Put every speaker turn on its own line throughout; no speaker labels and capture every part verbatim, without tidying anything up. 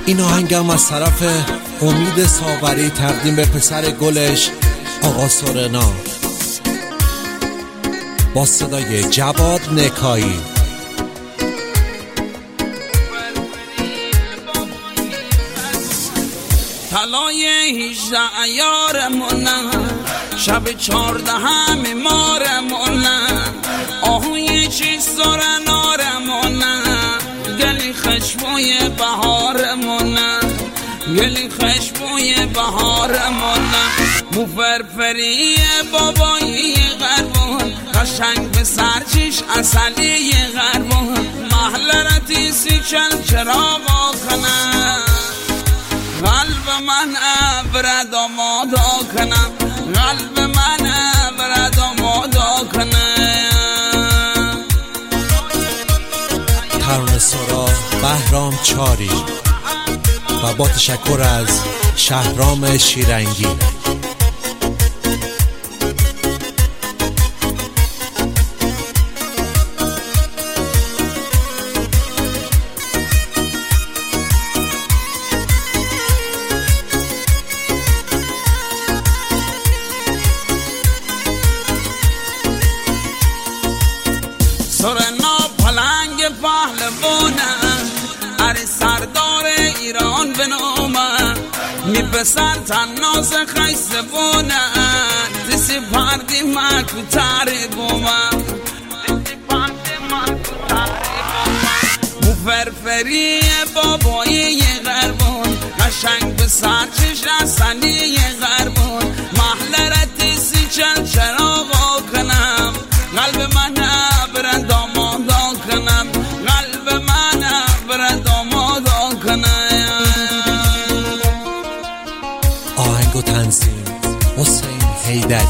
این آهنگم از طرف امید ساغری تقدیم به پسر گلش آقا سورنا با صدای جواد نکایی.
طلای هیجده عیارمونن، شب چهاردهم مارمونن، آهوی چی سرنارمونن، گلی خشبوی بهارمونن، گلی خشبوی بهارمونن، مو فرفری بابایی غربون، قشنگ به سرچش اصلی غربون، محل رتیسی چل چراغا کنن، قلب من ابرد آمادا کنم، قلب من ابرد آمادا کنم.
ترانه سرا بهرام چاری و با تشکر از شهرام شیرنگی.
سورنا پلنگ پهلوانم، اره سردار ایران به نامم، می پسر تناز خیسه بونم، دسی پردی مکو تاری بومم، دسی پردی مکو تاری بومم، مو فرفری بابایی غربون، قشنگ به سرچش اصلی غربون، محل رتیسی چل چراغا کنم، قلب من برد آمادا کنم، قلب من برد آمادا کنم.
آهنگ و تنظیم حسین حیدری.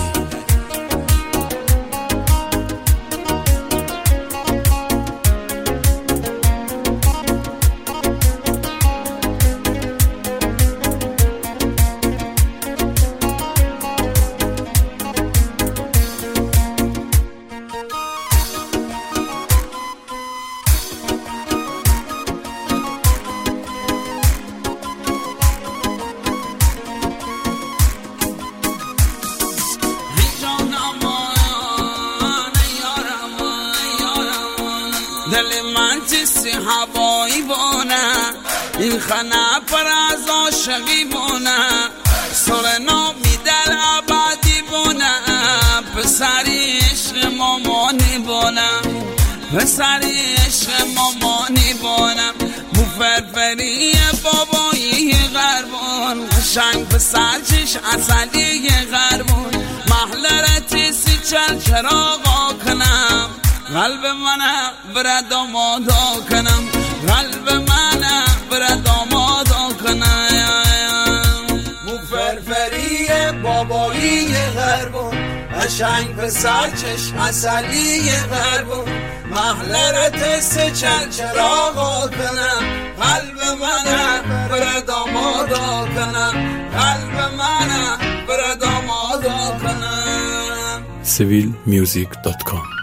دل من تیسی هوایی بونه، این خانه پر از عاشقی بونه، سورنا می دل عبادی بونه، پسری عشق مامانی بونه، پسری عشق مامانی بونه، مو فرفری بابایی غربون، قشنگ پسر چش اصلی غربون، محل رتیسی چل چراغا کنم، قلب من برد آمادا کنم، قلب من برد آمادا کنم.
مو فرفری بابایی غربون، قشنگ پسر چشم اصلی غربون، محل رتس چل چراغا کنم، قلب من برد آمادا کنم، قلب من برد آمادا کنم.
سیویل میوزیک دات کام